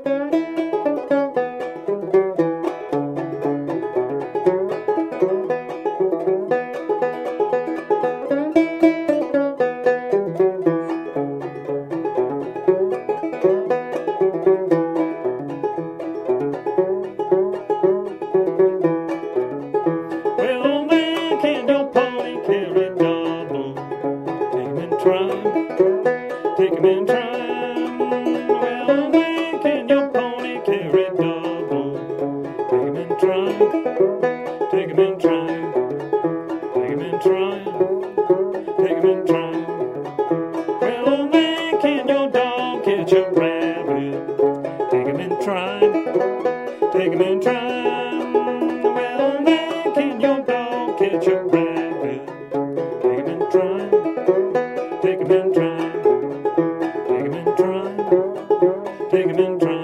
Take him in time. Well, when can your pony carry double? Take him in time. Take him in time. Take him in time. Take him in time. Well, when can your dog catch a rabbit? Take him in time. Take him in time. Well, when can your dog catch a rabbit? Take him in time. Take him in time. Take him in time.